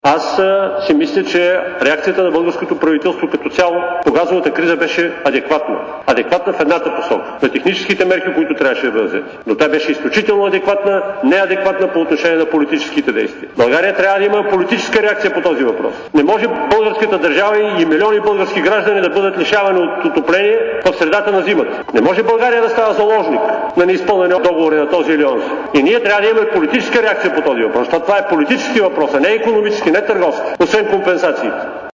Аз си мисля, че реакцията на българското правителство като цяло по газовата криза беше адекватна. Адекватна в едната посока. На техническите мерки, които трябваше да бъдат взети. Но тя беше изключително адекватна, неадекватна по отношение на политическите действия. България трябва да има политическа реакция по този въпрос. Не може българската държава и милиони български граждани да бъдат лишавани от отопление в средата на зимата. Не може България да става заложник на неизпълнени договори на този или онзи. И ние трябва да имаме политическа реакция по този въпрос. Това е политически въпрос, а не икономически, не търговски. Освен компенсациите.